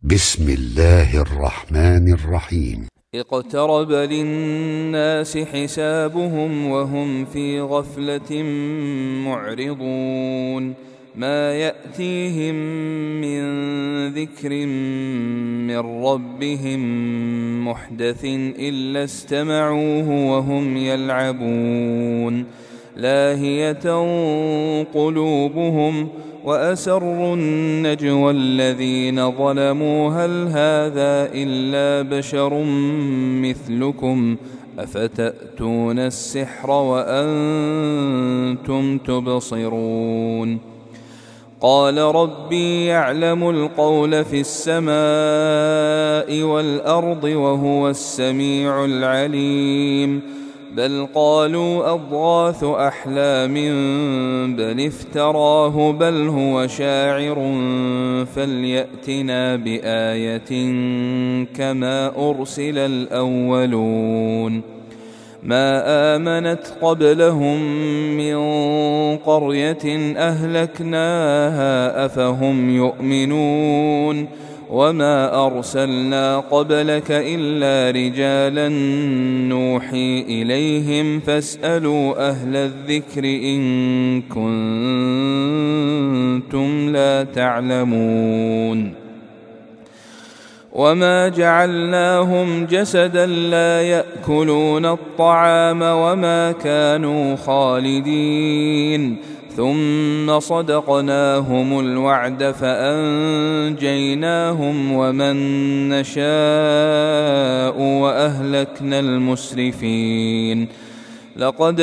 بسم الله الرحمن الرحيم. اقترب للناس حسابهم وهم في غفلة معرضون ما يأتيهم من ذكر من ربهم محدث إلا استمعوه وهم يلعبون لاهية قلوبهم وأسروا النجوى الذين ظلموا هل هذا إلا بشر مثلكم أفتأتون السحر وأنتم تبصرون قال ربي يعلم القول في السماء والأرض وهو السميع العليم بل قالوا أضغاث أحلام بل افتراه بل هو شاعر فليأتنا بآية كما أرسل الأولون ما آمنت قبلهم من قرية أهلكناها أفهم يؤمنون وما أرسلنا قبلك إلا رجالا نوحي إليهم فاسألوا أهل الذكر إن كنتم لا تعلمون وما جعلناهم جسدا لا يأكلون الطعام وما كانوا خالدين ثم صدقناهم الوعد فأنجيناهم ومن نشاء وأهلكنا المسرفين لقد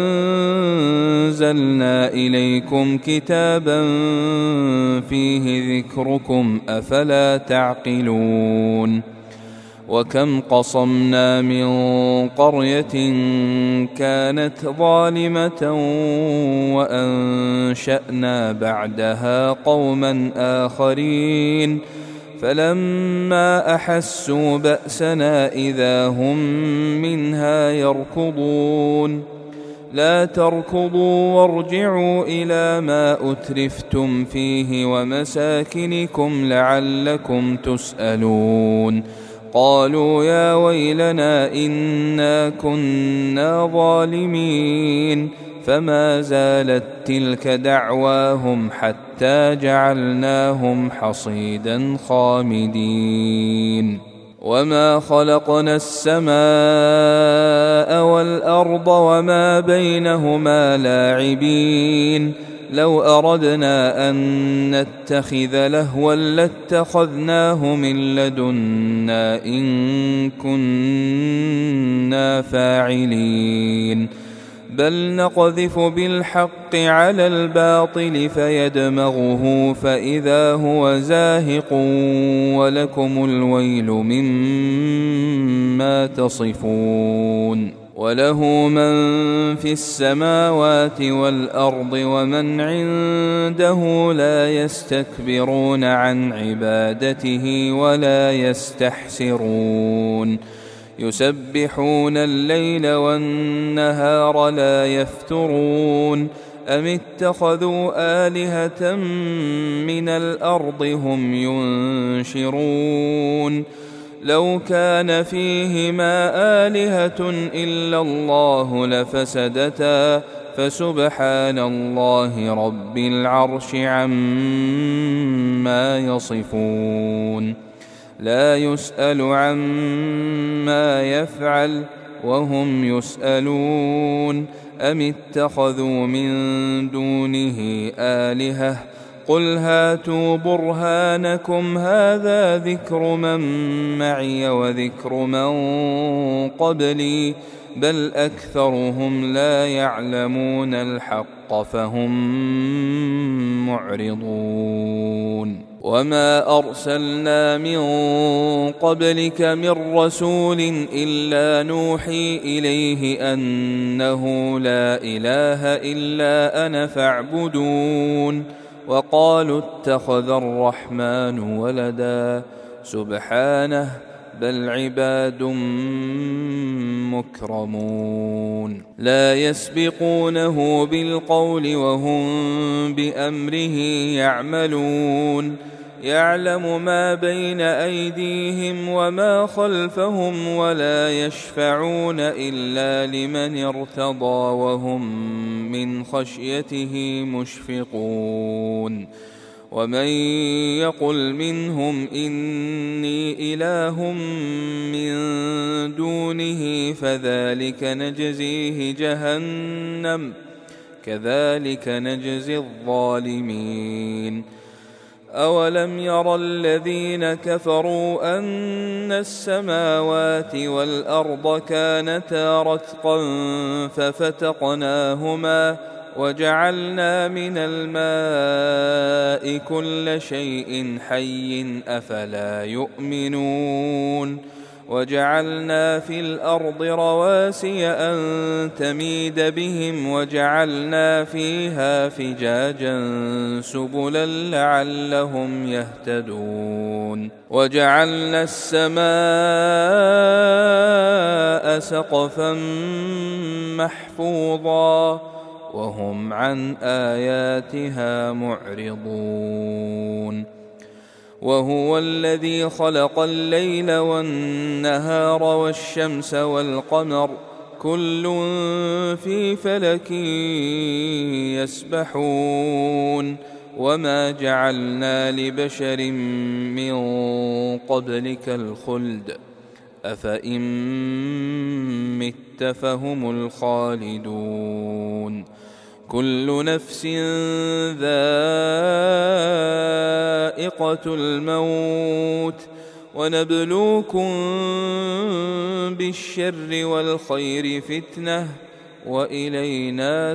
أنزلنا إليكم كتابا فيه ذكركم أفلا تعقلون وكم قصمنا من قرية كانت ظالمة وأنشأنا بعدها قوما آخرين فلما أحسوا بأسنا إذا هم منها يركضون لا تركضوا وارجعوا إلى ما أترفتم فيه ومساكنكم لعلكم تسألون قالوا يا ويلنا إنا كنا ظالمين فما زالت تلك دعواهم حتى جعلناهم حصيدا خامدين وما خلقنا السماء والأرض وما بينهما لاعبين لو أردنا أن نتخذ لهوا لاتخذناه من لدنا إن كنا فاعلين بل نقذف بالحق على الباطل فيدمغه فإذا هو زاهق ولكم الويل مما تصفون وله من في السماوات والأرض ومن عنده لا يستكبرون عن عبادته ولا يستحسرون يسبحون الليل والنهار لا يفترون أم اتخذوا آلهة من الأرض هم ينشرون لو كان فيهما آلهة إلا الله لفسدتا فسبحان الله رب العرش عما يصفون لا يسأل عما يفعل وهم يسألون أم اتخذوا من دونه آلهة قل هاتوا برهانكم هذا ذكر من معي وذكر من قبلي بل أكثرهم لا يعلمون الحق فهم معرضون وما أرسلنا من قبلك من رسول إلا نوحي إليه أنه لا إله إلا أنا فاعبدون وقالوا اتخذ الرحمن ولدا سبحانه بل عباد مكرمون لا يسبقونه بالقول وهم بأمره يعملون يعلم ما بين أيديهم وما خلفهم ولا يشفعون إلا لمن ارتضى وهم من خشيته مشفقون ومن يقل منهم إني إله من دونه فذلك نجزيه جهنم كذلك نجزي الظالمين أولم ير الذين كفروا أن السماوات والأرض كانتا رتقا ففتقناهما وجعلنا من الماء كل شيء حي أفلا يؤمنون وجعلنا في الأرض رواسي أن تميد بهم وجعلنا فيها فجاجا سبلا لعلهم يهتدون وجعلنا السماء سقفا محفوظا وهم عن آياتها معرضون وهو الذي خلق الليل والنهار والشمس والقمر كل في فلك يسبحون وما جعلنا لبشر من قبلك الخلد أفإن مت فهم الخالدون كل نفس ذائقة الموت ونبلوكم بالشر والخير فتنة وإلينا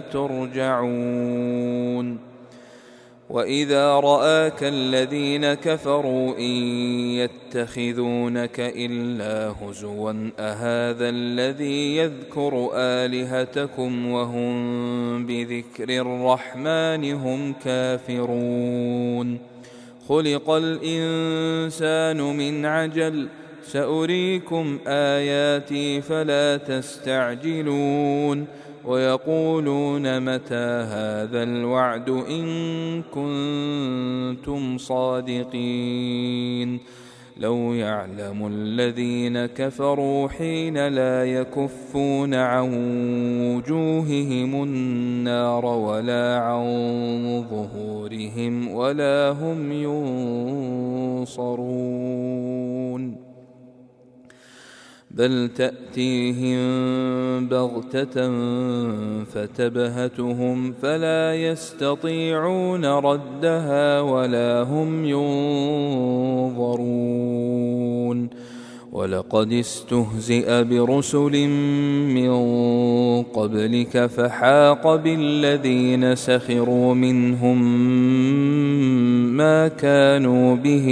ترجعون وإذا رآك الذين كفروا إن يتخذونك إلا هزوا أهذا الذي يذكر آلهتكم وهم بذكر الرحمن هم كافرون خلق الإنسان من عجل سأريكم آياتي فلا تستعجلون ويقولون متى هذا الوعد إن كنتم صادقين لو يعلم الذين كفروا حين لا يكفون عن وجوههم النار ولا عن ظهورهم ولا هم ينصرون بل تأتيهم بغتة فتبهتهم فلا يستطيعون ردها ولا هم ينظرون ولقد استهزئ برسل من قبلك فحاق بالذين سخروا منهم ما كانوا به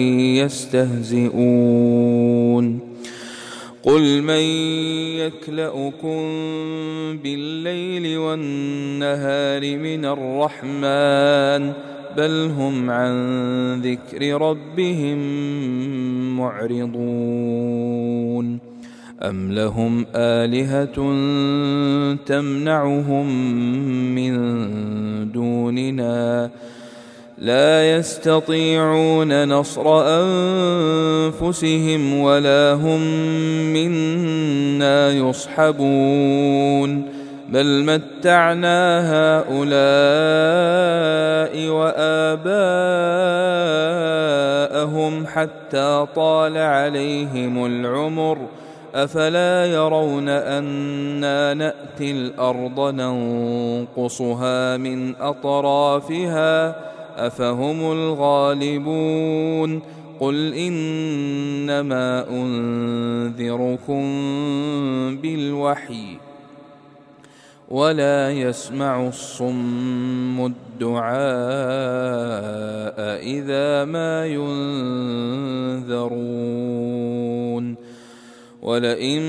يستهزئون قل من يكلؤكم بالليل والنهار من الرحمن بل هم عن ذكر ربهم معرضون أم لهم آلهة تمنعهم من دوننا لا يستطيعون نصر أنفسهم ولا هم منا يصحبون بل متعنا هؤلاء وآباءهم حتى طال عليهم العمر أفلا يرون أنا نأتي الأرض ننقصها من أطرافها أفهم الغالبون قل إنما أنذركم بالوحي ولا يسمع الصم الدعاء إذا ما ينذرون ولئن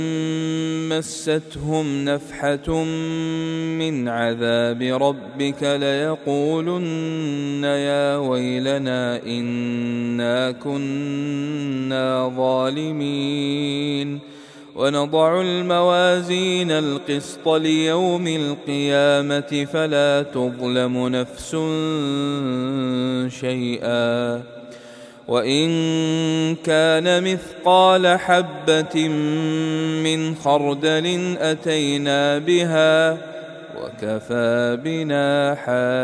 مستهم نفحة من عذاب ربك ليقولن يا ويلنا إنا كنا ظالمين ونضع الموازين القسط ليوم القيامة فلا تظلم نفس شيئا وإن كان مثقال حبة من خردل أتينا بها وكفى بنا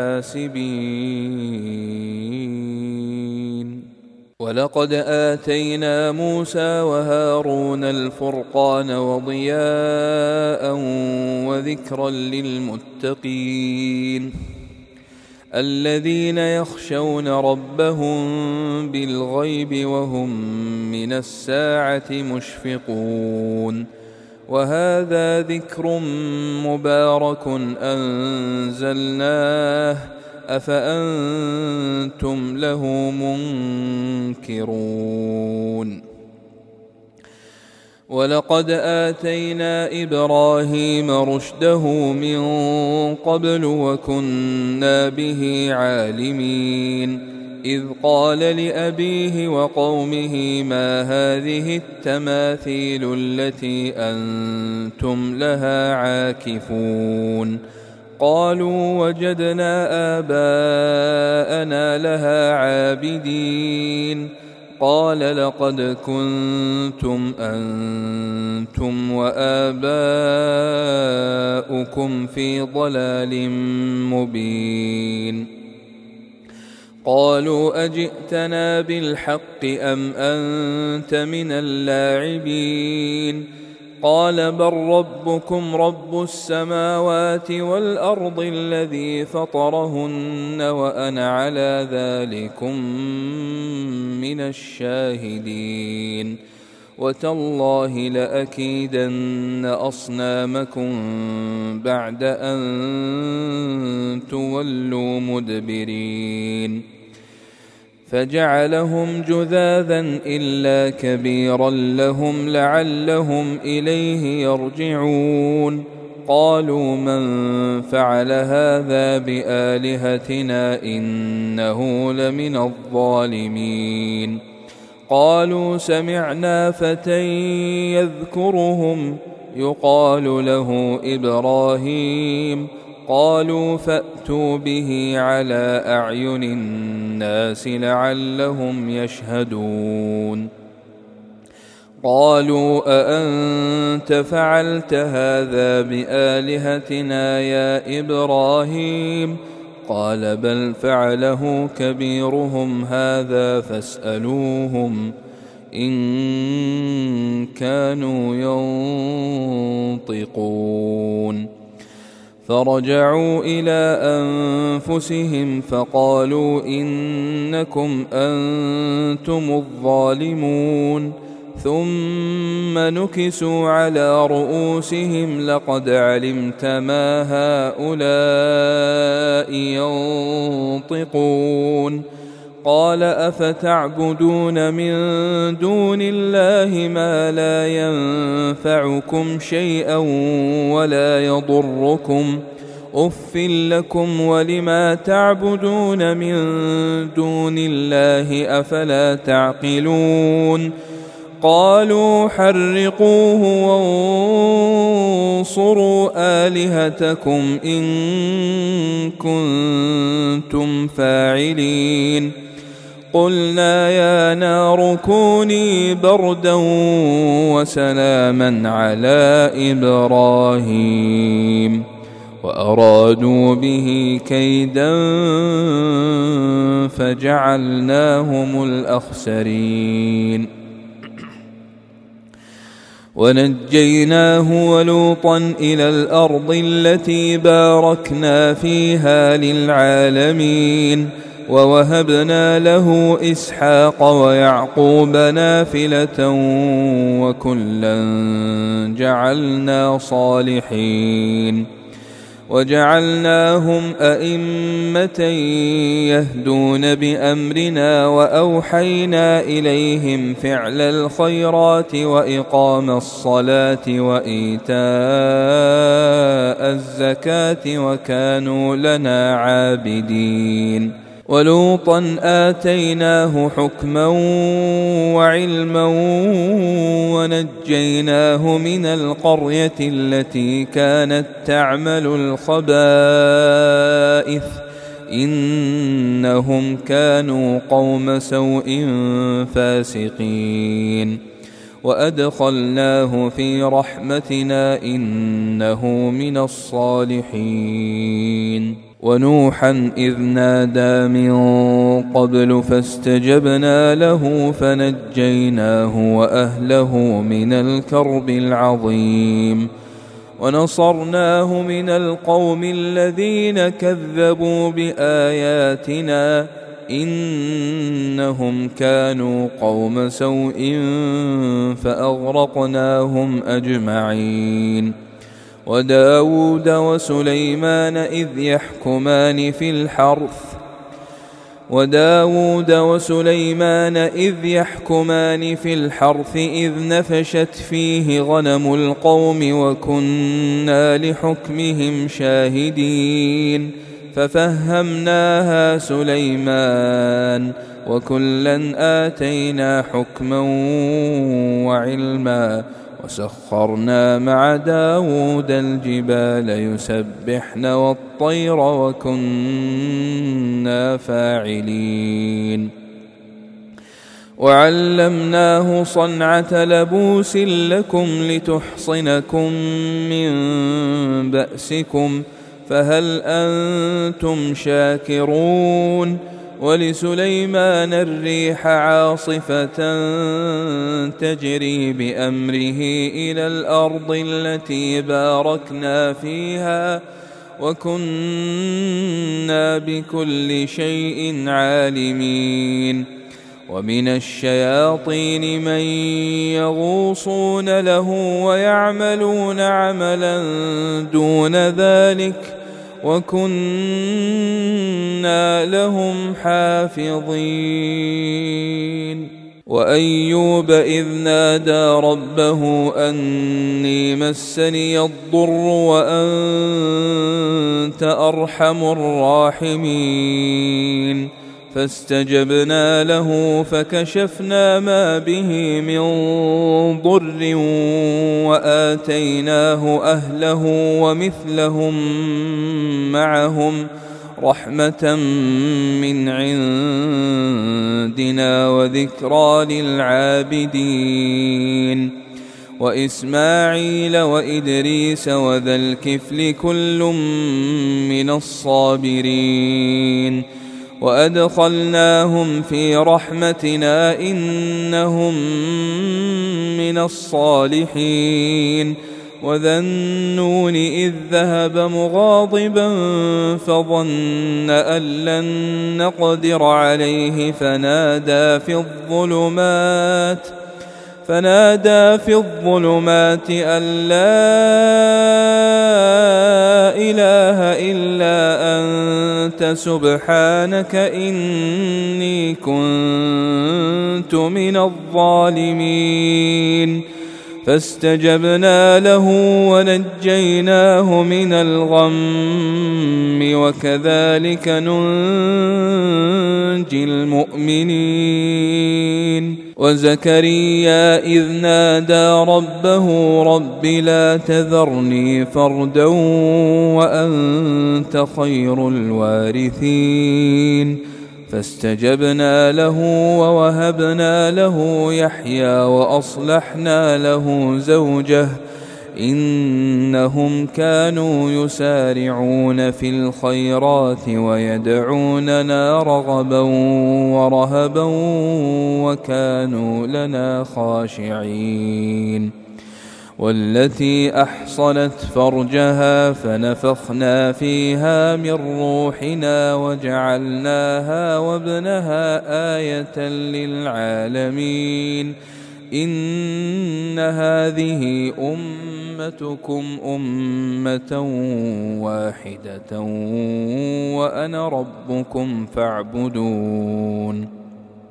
حاسبين. ولقد آتينا موسى وهارون الفرقان وضياء وذكرا للمتقين الذين يخشون ربهم بالغيب وهم من الساعة مشفقون. وهذا ذكر مبارك أنزلناه أفأنتم له منكرون. ولقد آتينا إبراهيم رشده من قبل وكنا به عالمين إذ قال لأبيه وقومه ما هذه التماثيل التي أنتم لها عاكفون قالوا وجدنا آباءنا لها عابدين قال لقد كنتم أنتم وآباؤكم في ضلال مبين. قالوا أجئتنا بالحق أم أنت من اللاعبين قال بل ربكم رب السماوات والأرض الذي فطرهن وأنا على ذلكم من الشاهدين وتالله لأكيدن أصنامكم بعد أن تولوا مدبرين فجعلهم جذاذا إلا كبيرا لهم لعلهم إليه يرجعون قالوا من فعل هذا بآلهتنا إنه لمن الظالمين قالوا سمعنا فتى يذكرهم يقال له إبراهيم قالوا فأتوا به على أعين الناس لعلهم يشهدون قالوا أأنت فعلت هذا بآلهتنا يا إبراهيم قال بل فعله كبيرهم هذا فاسألوهم إن كانوا ينطقون فرجعوا إلى أنفسهم فقالوا إنكم أنتم الظالمون ثم نكسوا على رؤوسهم لقد علمت ما هؤلاء ينطقون قال أفتعبدون من دون الله ما لا ينفعكم شيئا ولا يضركم أف لكم ولما تعبدون من دون الله أفلا تعقلون قالوا حرقوه وانصروا آلهتكم إن كنتم فاعلين قلنا يا نار كوني بردا وسلاما على إبراهيم وأرادوا به كيدا فجعلناهم الأخسرين ونجيناه ولوطا إلى الأرض التي باركنا فيها للعالمين ووهبنا له إسحاق ويعقوب نافلة وكلا جعلنا صالحين وجعلناهم أئمة يهدون بأمرنا وأوحينا إليهم فعل الخيرات وإقام الصلاة وإيتاء الزكاة وكانوا لنا عابدين ولوطا آتيناه حكما وعلما ونجيناه من القرية التي كانت تعمل الخبائث إنهم كانوا قوم سوء فاسقين وأدخلناه في رحمتنا إنه من الصالحين ونوحا إذ نادى من قبل فاستجبنا له فنجيناه وأهله من الكرب العظيم ونصرناه من القوم الذين كذبوا بآياتنا إنهم كانوا قوم سوء فأغرقناهم أجمعين وداود وسليمان إذ يحكمان في الحرث إذ نفشت فيه غنم القوم وكنا لحكمهم شاهدين ففهمناها سليمان وكلا آتينا حكما وعلما وسخرنا مع داود الجبال يسبحن والطير وكنا فاعلين وعلمناه صنعة لبوس لكم لتحصنكم من بأسكم فهل أنتم شاكرون ولسليمان الريح عاصفة تجري بأمره إلى الأرض التي باركنا فيها وكنا بكل شيء عالمين ومن الشياطين من يغوصون له ويعملون عملا دون ذلك وكنا لهم حافظين وأيوب إذ نادى ربه أني مسني الضر وأنت أرحم الراحمين فاستجبنا له فكشفنا ما به من ضر وآتيناه أهله ومثلهم معهم رحمة من عندنا وذكرى للعابدين وإسماعيل وإدريس وذا الكفل كل من الصابرين وأدخلناهم في رحمتنا إنهم من الصالحين وذا النون إذ ذهب مغاضبا فظن أن لن نقدر عليه فنادى في الظلمات أن لا إله إلا أنت سبحانك إني كنت من الظالمين فاستجبنا له ونجيناه من الغم وكذلك ننجي المؤمنين وزكريا إذ نادى ربه رب لا تذرني فردا وأنت خير الوارثين فاستجبنا له ووهبنا له يحيى وأصلحنا له زوجه إنهم كانوا يسارعون في الخيرات ويدعوننا رغبا ورهبا وكانوا لنا خاشعين والتي أحصنت فرجها فنفخنا فيها من روحنا وجعلناها وابنها آية للعالمين إن هذه أمتكم أمة واحدة وأنا ربكم فاعبدون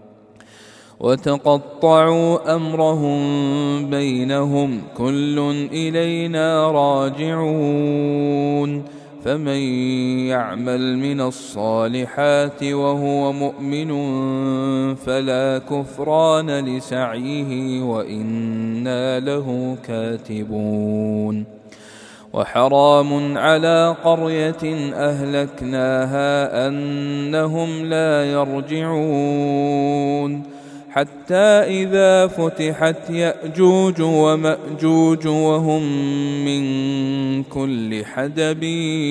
وتقطعوا أمرهم بينهم كل إلينا راجعون فمن يعمل من الصالحات وهو مؤمن فلا كفران لسعيه وإنا له كاتبون وحرام على قرية أهلكناها أنهم لا يرجعون حتى إذا فتحت يأجوج ومأجوج وهم من كل حدب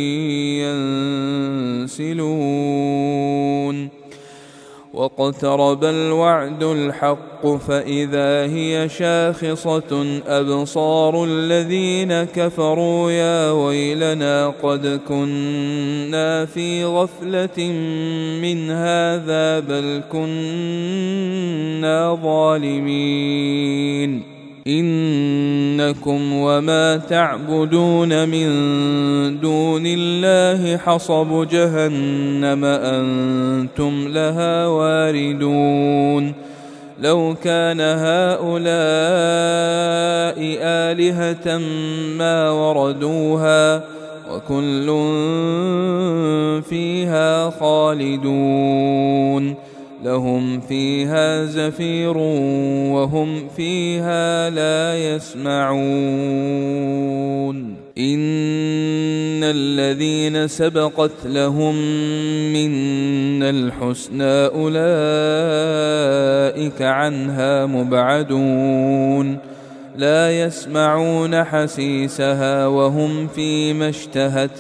ينسلون واقترب الوعد الحق فإذا هي شاخصة أبصار الذين كفروا يا ويلنا قد كنا في غفلة من هذا بل كنا ظالمين إنكم وما تعبدون من دون الله حصب جهنم أنتم لها واردون لو كان هؤلاء آلهة ما وردوها وكل فيها خالدون لهم فيها زفير وهم فيها لا يسمعون إن الذين سبقت لهم منا الحسنى أولئك عنها مبعدون لا يسمعون حسيسها وهم فيما اشتهت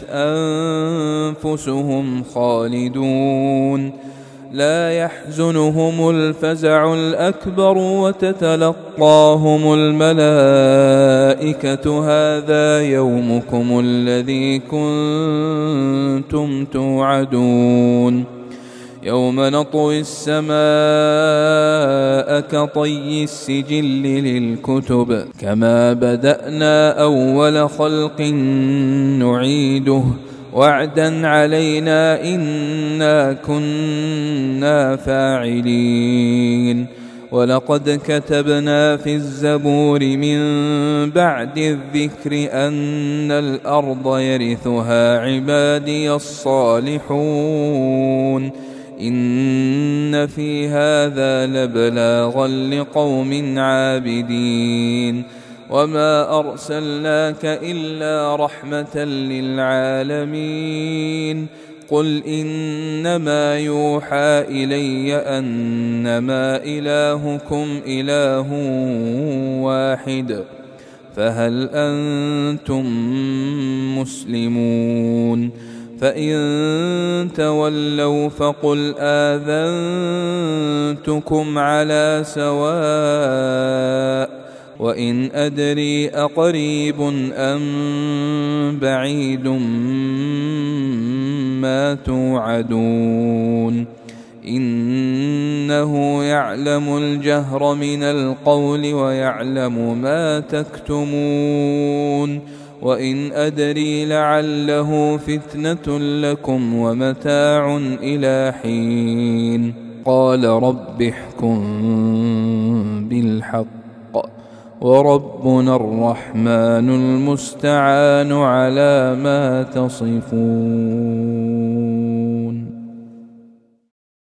أنفسهم خالدون لا يحزنهم الفزع الأكبر وتتلقاهم الملائكة هذا يومكم الذي كنتم توعدون يوم نطوي السماء كطي السجل للكتب كما بدأنا أول خلق نعيده وعدا علينا إنا كنا فاعلين ولقد كتبنا في الزبور من بعد الذكر أن الأرض يرثها عبادي الصالحون إن في هذا لبلاغا لقوم عابدين وما أرسلناك إلا رحمة للعالمين قل إنما يوحى إلي أنما إلهكم إله واحد فهل أنتم مسلمون فإن تولوا فقل آذنتكم على سواء وإن أدري أقريب أم بعيد ما توعدون إنه يعلم الجهر من القول ويعلم ما تكتمون وإن أدري لعله فتنة لكم ومتاع إلى حين قال رب احكم بالحق وربنا الرحمن المستعان على ما تصفون.